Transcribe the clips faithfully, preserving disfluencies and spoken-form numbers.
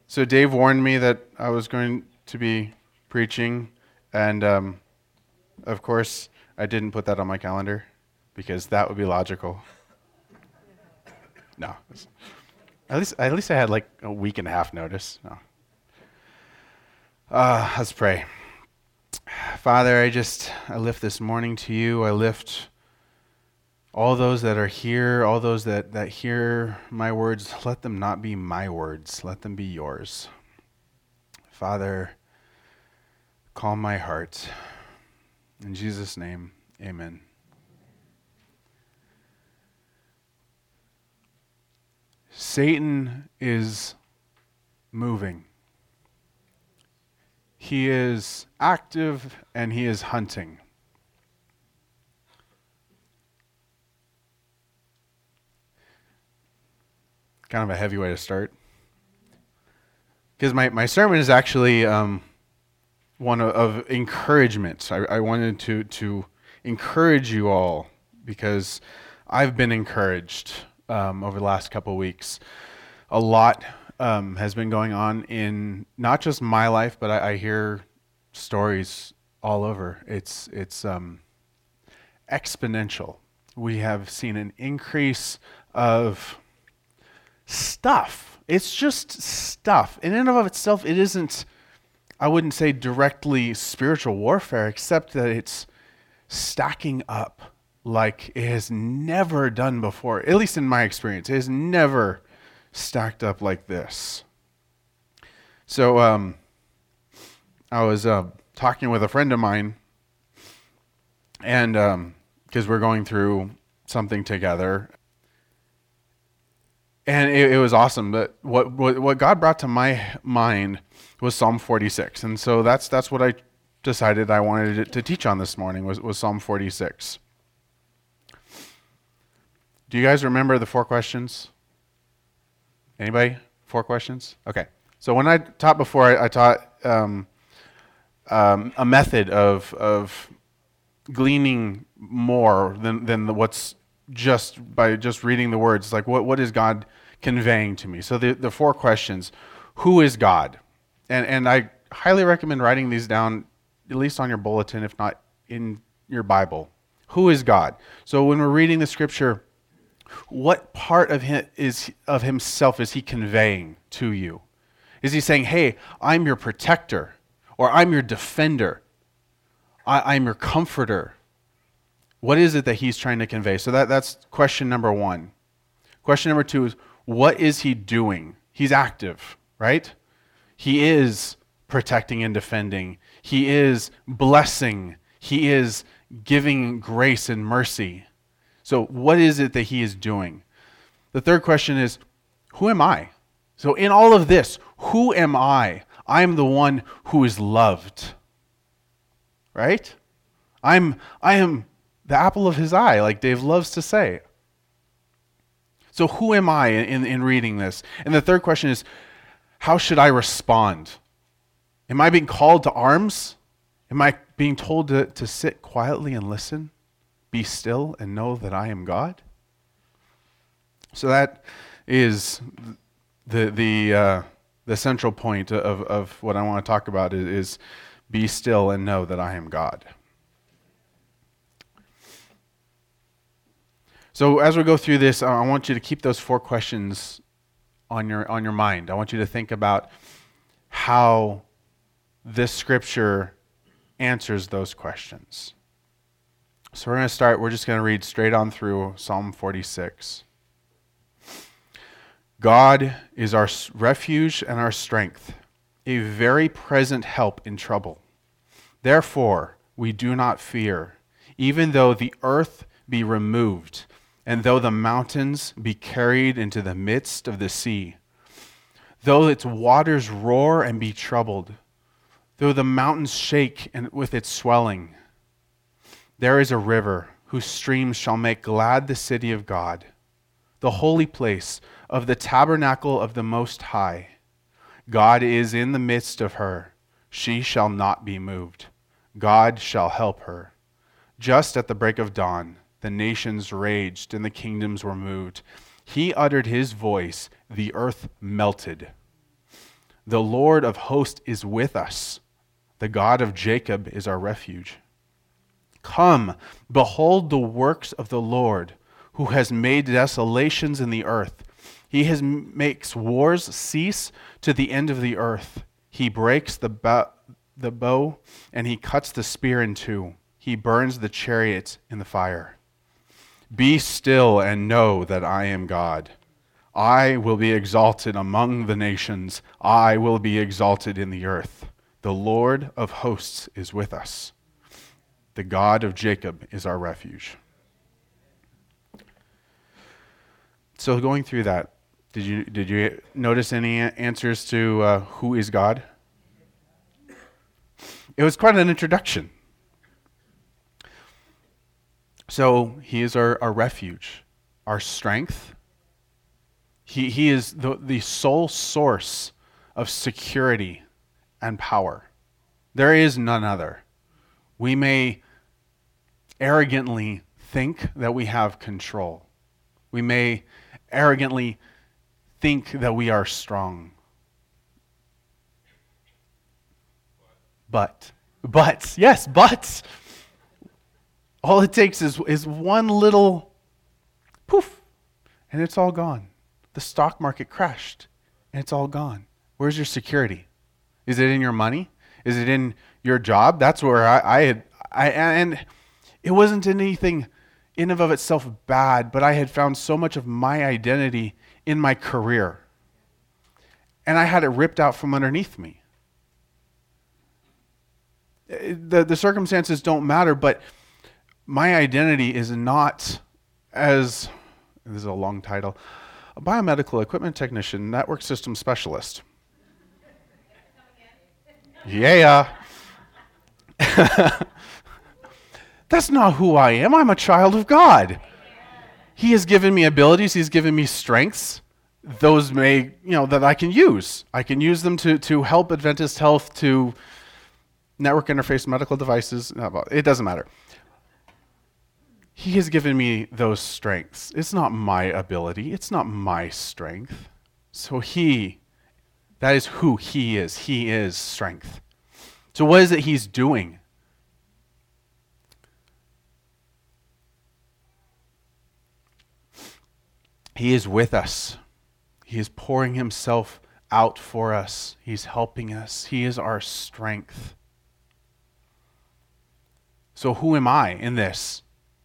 So Dave warned me that I was going to be preaching, and um, of course, I didn't put that on my calendar because that would be logical. No, at least at least I had like a week and a half notice. No. Uh, let's pray. Father, I just I lift this morning to you. I lift all those that are here, all those that, that hear my words. Let them not be my words. Let them be yours. Father, calm my heart. In Jesus' name, amen. Satan is moving. He is active and he is hunting. Kind of a heavy way to start. Because my, my sermon is actually um, one of, of encouragement. I, I wanted to, to encourage you all because I've been encouraged um, over the last couple of weeks. A lot um, has been going on in not just my life, but I, I hear stories all over. It's, it's um, exponential. We have seen an increase of stuff. It's just stuff. In and of itself, it isn't, I wouldn't say directly spiritual warfare, except that it's stacking up like it has never done before. At least in my experience, it has never stacked up like this. So um, I was uh, talking with a friend of mine, and because um, we're going through something together, and it, it was awesome. But what, what what God brought to my mind was Psalm forty-six, and so that's that's what I decided I wanted to, to teach on this morning was, was Psalm forty-six. Do you guys remember the four questions? Anybody? Four questions? Okay. So when I taught before, I, I taught um, um, a method of of gleaning more than than the, what's just by just reading the words. Like what what is God conveying to me? So the the four questions: who is God? And and I highly recommend writing these down, at least on your bulletin, if not in your Bible. Who is God? So when we're reading the scripture, what part of him is of himself is he conveying to you? Is he saying, hey, I'm your protector, or I'm your defender, I, I'm your comforter? What is it that he's trying to convey? So that, that's question number one. Question number two is, what is he doing? He's active, right? He is protecting and defending. He is blessing. He is giving grace and mercy. So what is it that he is doing? The third question is, who am I? So in all of this, who am I? I am the one who is loved, right? I'm, I am the apple of his eye, like Dave loves to say. So who am I in, in reading this? And the third question is, how should I respond? Am I being called to arms? Am I being told to, to sit quietly and listen? Be still and know that I am God? So that is the the uh, the central point of, of what I want to talk about is, is be still and know that I am God. So as we go through this, I want you to keep those four questions on your on your mind. I want you to think about how this scripture answers those questions. So we're going to start, we're just going to read straight on through Psalm forty-six. God is our refuge and our strength, a very present help in trouble. Therefore, we do not fear, even though the earth be removed, and though the mountains be carried into the midst of the sea, though its waters roar and be troubled, though the mountains shake and with its swelling. There is a river whose streams shall make glad the city of God, the holy place of the tabernacle of the Most High. God is in the midst of her. She shall not be moved. God shall help her. Just at the break of dawn, the nations raged and the kingdoms were moved. He uttered his voice, the earth melted. The Lord of hosts is with us. The God of Jacob is our refuge. Come, behold the works of the Lord, who has made desolations in the earth. He has makes wars cease to the end of the earth. He breaks the, bow, the bow, and he cuts the spear in two. He burns the chariots in the fire. Be still and know that I am God. I will be exalted among the nations. I will be exalted in the earth. The Lord of hosts is with us. The God of Jacob is our refuge. So going through that, did you did you notice any answers to uh, who is God? It was quite an introduction. So he is our, our refuge, our strength. He he is the, the sole source of security and power. There is none other. We may arrogantly think that we have control. We may arrogantly think that we are strong. But, but, yes, but, all it takes is, is one little poof, and it's all gone. The stock market crashed, and it's all gone. Where's your security? Is it in your money? Is it in your job? That's where I, I had, I, and it wasn't anything in and of itself bad, but I had found so much of my identity in my career. And I had it ripped out from underneath me. The, the circumstances don't matter, but my identity is not as, this is a long title, a biomedical equipment technician, network system specialist. Yeah. That's not who I am. I'm a child of God. He has given me abilities. He's given me strengths. Those may, you know, that I can use. I can use them to, to help Adventist Health, to network interface medical devices. It doesn't matter. He has given me those strengths. It's not my ability. It's not my strength. So he, that is who he is. He is strength. So what is it he's doing? He is with us. He is pouring himself out for us. He's helping us. He is our strength. So who am I in this?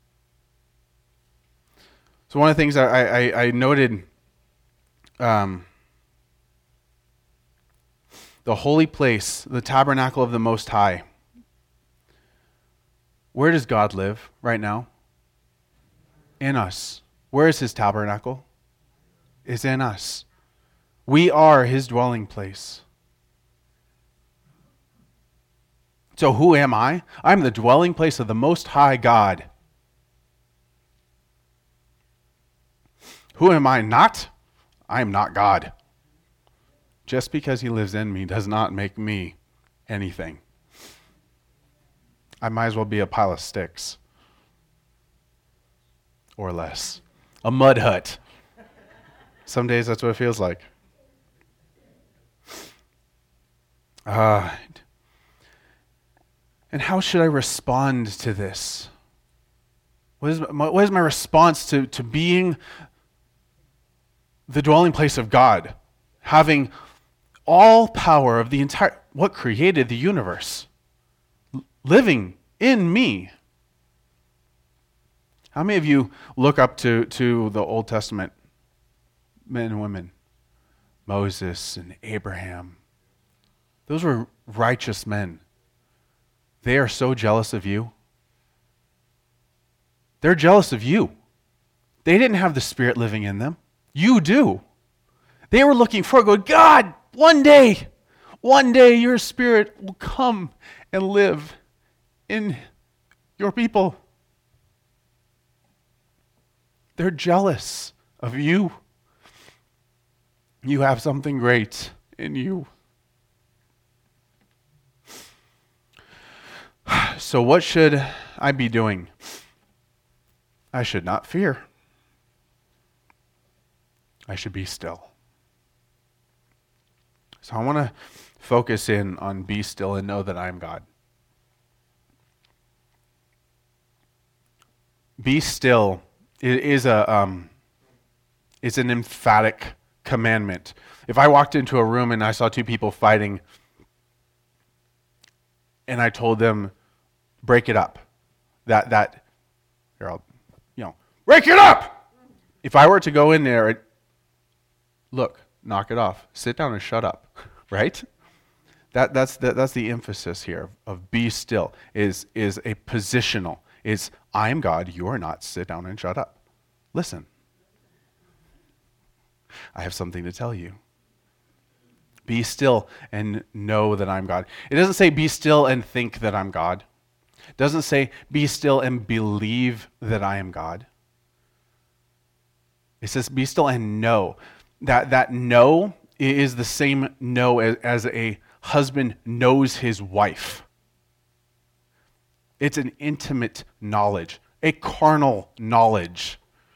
So one of the things that I, I, I noted, um, the holy place, the tabernacle of the Most High. Where does God live right now? In us. Where is his tabernacle? Is in us. We are his dwelling place. So who am I? I'm the dwelling place of the Most High God. Who am I not? I am not God. Just because he lives in me does not make me anything. I might as well be a pile of sticks. Or less. A mud hut. Some days that's what it feels like. Uh, and how should I respond to this? What is my, what is my response to, to being the dwelling place of God? Having all power of the entire, what created the universe, living in me. How many of you look up to, to the Old Testament men and women? Moses and Abraham. Those were righteous men. They are so jealous of you. They're jealous of you. They didn't have the Spirit living in them. You do. They were looking for God. God, one day, one day your Spirit will come and live in your people. They're jealous of you. You have something great in you. So what should I be doing? I should not fear. I should be still. So I want to focus in on be still and know that I am God. Be still is a um, is an emphatic commandment. If I walked into a room and I saw two people fighting, and I told them, break it up, that that here I'll, you know, break it up. If I were to go in there, it, look, knock it off, sit down and shut up, right? That that's the, that's the emphasis here of be still is is a positional. Is I am God, you are not. Sit down and shut up. Listen. I have something to tell you. Be still and know that I'm God. It doesn't say be still and think that I'm God. It doesn't say be still and believe that I am God. It says be still and know. That that know is the same know as, as a husband knows his wife. It's an intimate knowledge, a carnal knowledge.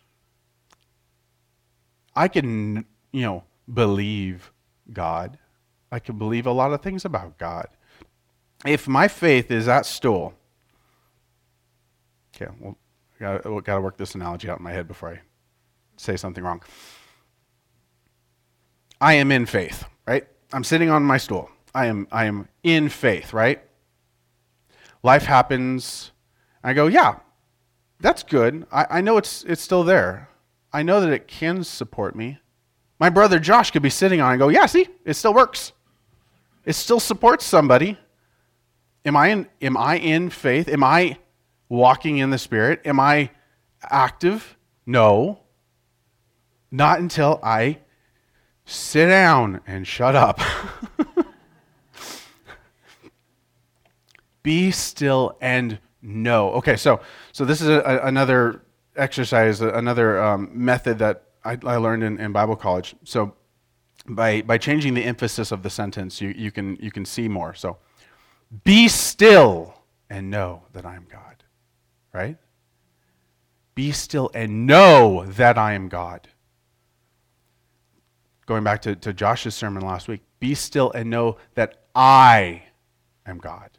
I can, you know, believe God. I can believe a lot of things about God. If my faith is that stool, okay, well, I got to work this analogy out in my head before I say something wrong. I am in faith, right? I'm sitting on my stool. I am I am in faith, right? Life happens. I go, yeah, that's good. I, I know it's it's still there. I know that it can support me. My brother Josh could be sitting on it and go, yeah, see, it still works. It still supports somebody. Am I in, am I in faith? Am I walking in the Spirit? Am I active? No. Not until I sit down and shut up. Be still and know. Okay, so so this is a, a, another exercise, another um, method that I, I learned in, in Bible college. So by by changing the emphasis of the sentence, you, you can you can see more. So be still and know that I am God. Right? Be still and know that I am God. Going back to, to Josh's sermon last week, be still and know that I am God.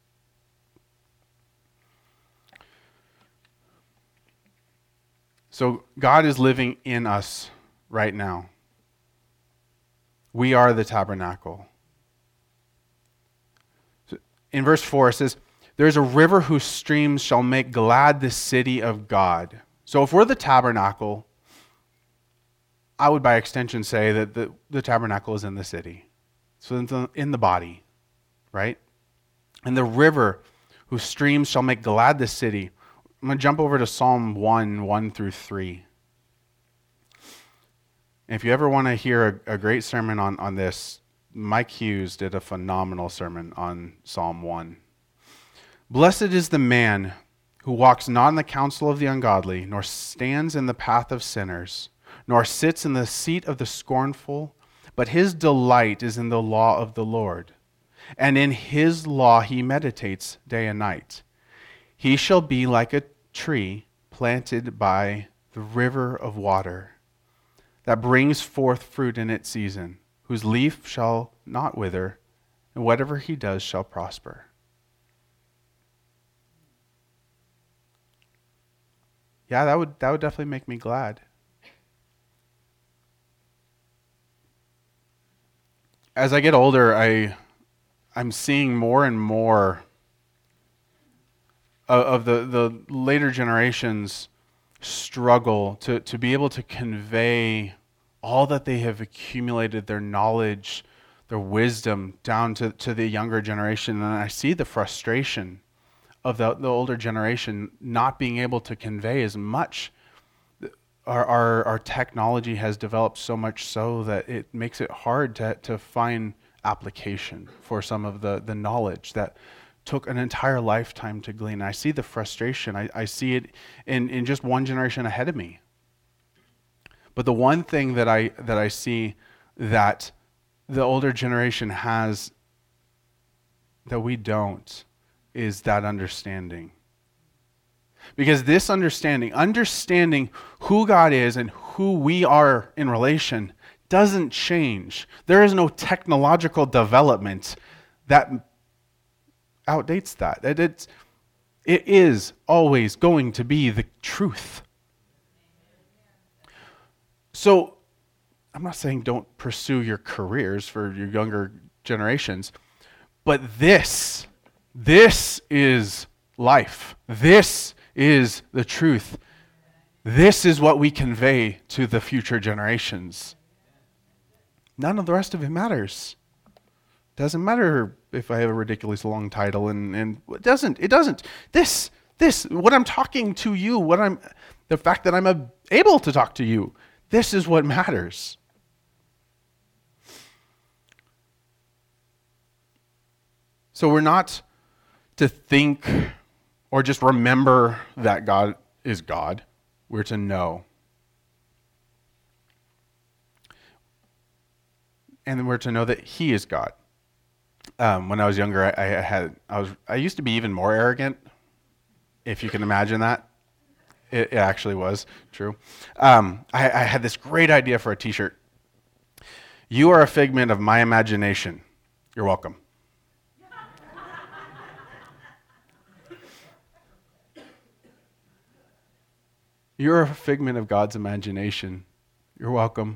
So God is living in us right now. We are the tabernacle. So in verse four it says, there is a river whose streams shall make glad the city of God. So if we're the tabernacle, I would by extension say that the, the tabernacle is in the city. So in the, in the body, right? And the river whose streams shall make glad the city. I'm going to jump over to Psalm one, one through three. If you ever want to hear a, a great sermon on, on this, Mike Hughes did a phenomenal sermon on Psalm one. Blessed is the man who walks not in the counsel of the ungodly, nor stands in the path of sinners, nor sits in the seat of the scornful, but his delight is in the law of the Lord. And in his law he meditates day and night. He shall be like a tree planted by the river of water, that brings forth fruit in its season, whose leaf shall not wither, and whatever he does shall prosper. Yeah, that would that would definitely make me glad. As I get older, I I'm seeing more and more of the, the later generations struggle to, to be able to convey all that they have accumulated, their knowledge, their wisdom, down to, to the younger generation. And I see the frustration of the, the older generation not being able to convey as much. Our, our our technology has developed so much so that it makes it hard to, to find application for some of the, the knowledge that took an entire lifetime to glean. I see the frustration. I, I see it in, in just one generation ahead of me. But the one thing that I that I see that the older generation has that we don't is that understanding. Because this understanding, understanding who God is and who we are in relation, doesn't change. There is no technological development that outdates that. It, it's, it is always going to be the truth. So, I'm not saying don't pursue your careers for your younger generations, but this, this is life. This is the truth. This is what we convey to the future generations. None of the rest of it matters. Doesn't matter if I have a ridiculously long title, and, and it doesn't. It doesn't. This, this, what I'm talking to you, what I'm, the fact that I'm a, able to talk to you, this is what matters. So we're not to think or just remember that God is God. We're to know. And then we're to know that He is God. Um, when I was younger, I, I had I was I used to be even more arrogant, if you can imagine that. It, it actually was true. Um, I, I had this great idea for a T-shirt. You are a figment of my imagination. You're welcome. You're a figment of God's imagination. You're welcome.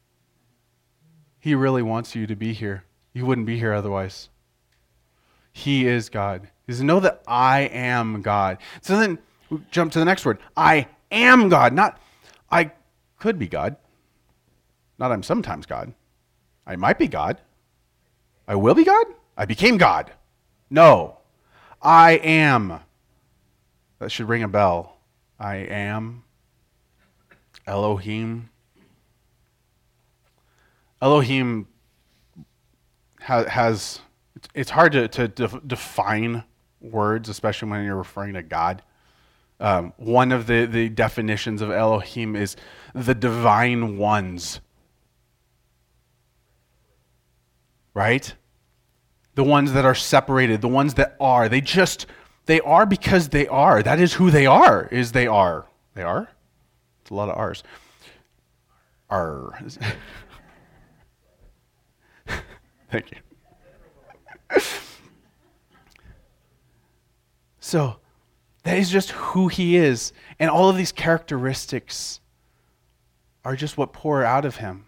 He really wants you to be here. You wouldn't be here otherwise. He is God. He says, know that I am God. So then we jump to the next word. I am God. Not I could be God. Not I'm sometimes God. I might be God. I will be God. I became God. No. I am. That should ring a bell. I am. Elohim. Elohim ha- has, it's hard to, to def- define words, especially when you're referring to God. Um, one of the, the definitions of Elohim is the divine ones. Right? The ones that are separated, the ones that are. They just, they are because they are. That is who they are, is they are. They are? It's a lot of R's. R. Thank you. So, that is just who He is. And all of these characteristics are just what pour out of Him.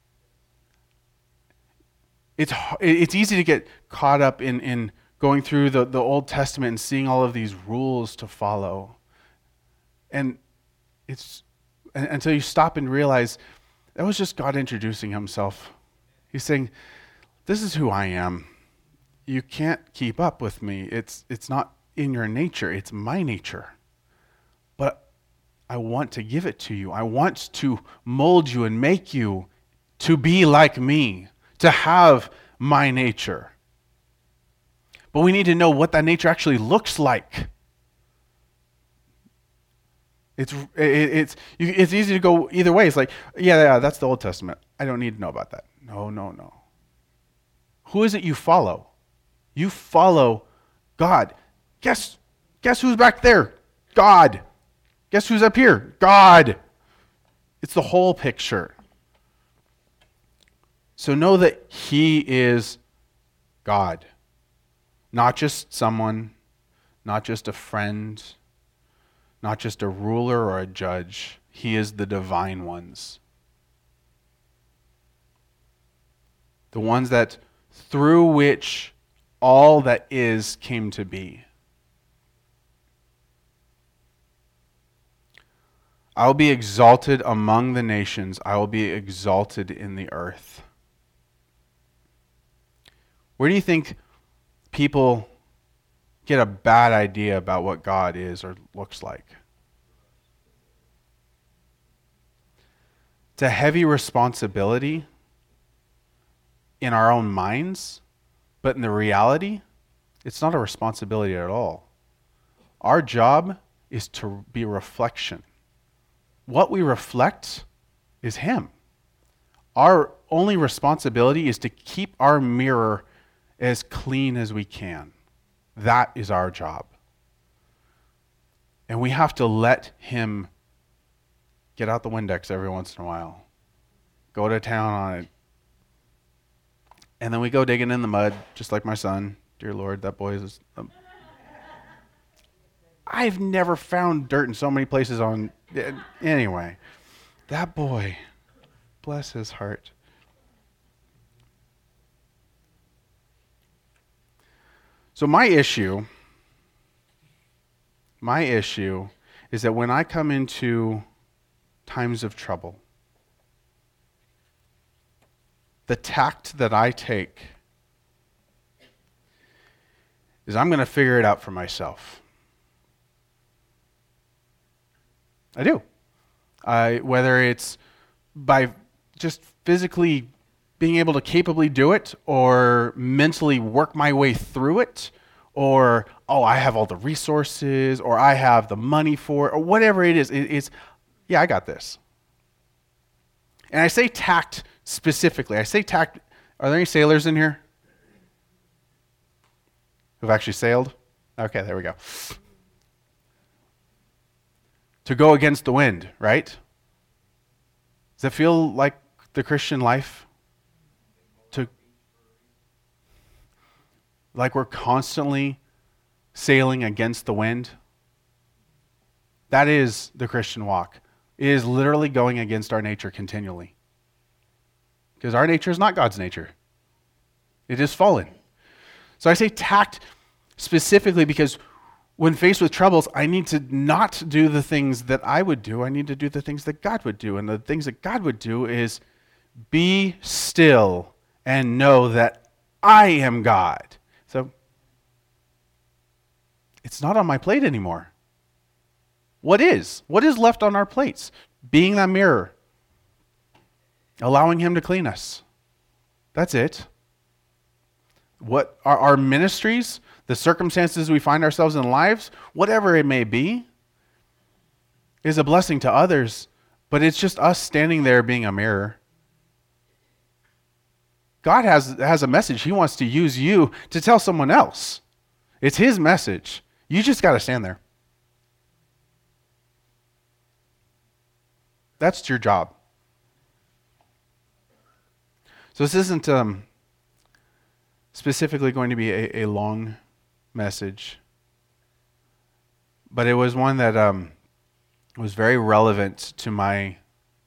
It's it's easy to get caught up in, in going through the, the Old Testament and seeing all of these rules to follow. And it's until you stop and realize that was just God introducing Himself. He's saying, this is who I am. You can't keep up with me. It's it's not in your nature. It's my nature. But I want to give it to you. I want to mold you and make you to be like me, to have my nature. But we need to know what that nature actually looks like. It's it, it's it's easy to go either way. It's like, yeah, yeah, that's the Old Testament. I don't need to know about that. No, no, no. Who is it you follow? You follow God. Guess guess who's back there? God. Guess who's up here? God. It's the whole picture. So know that He is God. Not just someone, not just a friend, not just a ruler or a judge. He is the divine ones. The ones that through which all that is came to be. I will be exalted among the nations. I will be exalted in the earth. Where do you think people get a bad idea about what God is or looks like? It's a heavy responsibility in our own minds, but in the reality, it's not a responsibility at all. Our job is to be a reflection. What we reflect is Him. Our only responsibility is to keep our mirror as clean as we can. That is our job. And we have to let Him get out the Windex every once in a while. go to town on it. And then we go digging in the mud, just like my son. Dear Lord, that boy is... Um, I've never found dirt in so many places on... Anyway, that boy, bless his heart. So my issue, my issue is that when I come into times of trouble, the tact that I take is I'm going to figure it out for myself. I do. I, whether it's by just physically being able to capably do it, or mentally work my way through it, or, oh, I have all the resources, or I have the money for it, or whatever it is, it, it's, yeah, I got this. And I say tact specifically. I say tact, are there any sailors in here who've actually sailed? Okay, there we go. To go against the wind, right? Does that feel like the Christian life? To, like we're constantly sailing against the wind? That is the Christian walk. It is literally going against our nature continually. Because our nature is not God's nature. It is fallen. So I say tact specifically because when faced with troubles, I need to not do the things that I would do. I need to do the things that God would do. And the things that God would do is be still and know that I am God. So it's not on my plate anymore. What is? What is left on our plates? Being that mirror. Allowing him to clean us. That's it. What are our ministries, the circumstances we find ourselves in lives, whatever it may be, is a blessing to others, but it's just us standing there being a mirror. God has, has a message. He wants to use you to tell someone else. It's his message. You just got to stand there. That's your job. So this isn't um, specifically going to be a, a long message, but it was one that um, was very relevant to my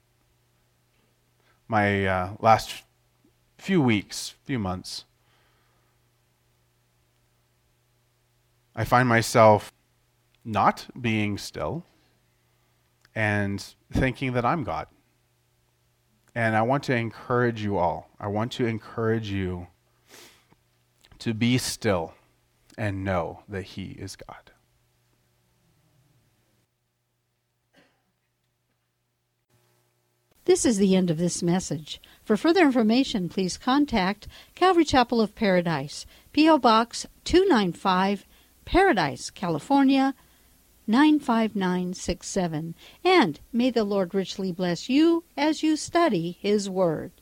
my uh, last few weeks, few months. I find myself not being still and thinking that I'm God. And I want to encourage you all. I want to encourage you to be still and know that he is God. This is the end of this message. For further information, please contact Calvary Chapel of Paradise, P O Box two ninety-five, Paradise, California, nine five nine six seven. And may the Lord richly bless you as you study his word.